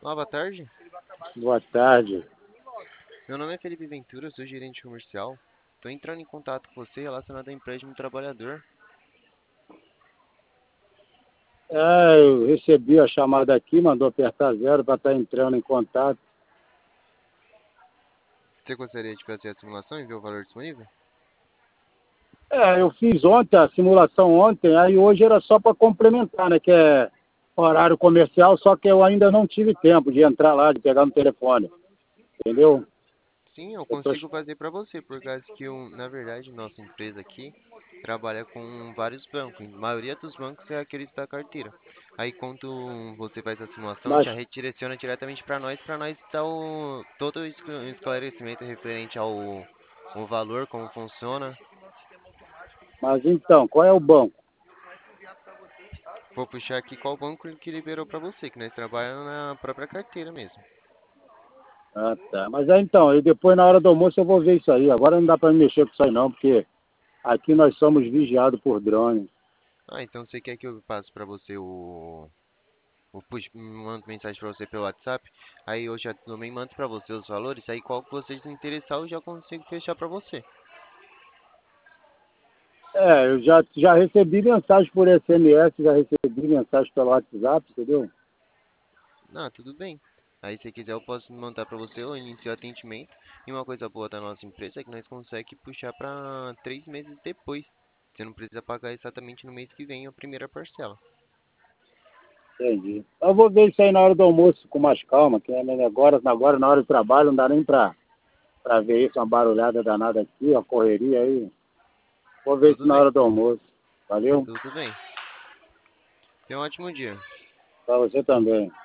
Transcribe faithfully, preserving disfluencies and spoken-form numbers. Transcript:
Olá, boa tarde. Boa tarde. Meu nome é Felipe Ventura, sou gerente comercial. Estou entrando em contato com você relacionado ao empréstimo do trabalhador. É, eu recebi a chamada aqui, mandou apertar zero para estar entrando em contato. Você gostaria de fazer a simulação e ver o valor disponível? É, eu fiz ontem a simulação ontem, aí hoje era só para complementar, né? Que é horário comercial, só que eu ainda não tive tempo de entrar lá, de pegar no telefone. Entendeu? Sim, eu Eu tô... consigo fazer para você, por causa que, eu, na verdade, nossa empresa aqui trabalha com vários bancos. A maioria dos bancos é aqueles da carteira. Aí, quando você faz a simulação, Mas, já redireciona diretamente para nós, para nós dar o, todo o escla- esclarecimento referente ao o valor, como funciona. mas então, qual é o banco? Vou puxar aqui qual banco que liberou para você, que nós trabalhamos na própria carteira mesmo. Ah, tá. Mas é então, aí depois na hora do almoço eu vou ver isso aí. Agora não dá para mexer com isso aí não, porque aqui nós somos vigiados por drone. Ah, então você quer que eu passe para você o, o push, mando mensagem para você pelo WhatsApp? Aí eu já também mando para você os valores, aí qual que você se interessar eu já consigo fechar para você. É, eu já, já recebi mensagem por S M S, já recebi mensagem pelo WhatsApp, entendeu? Ah, tudo bem. Aí se quiser eu posso mandar para você, eu inicio o atendimento. E uma coisa boa da nossa empresa é que nós conseguimos puxar para três meses depois. Você não precisa pagar exatamente no mês que vem a primeira parcela. Entendi. Eu vou ver isso aí na hora do almoço com mais calma, que é agora, agora na hora do trabalho não dá nem pra, pra ver isso, uma barulhada danada aqui, uma correria aí. Vou ver isso Tudo na bem, hora do almoço. Valeu? tudo bem. Tenha um ótimo dia. Pra você também.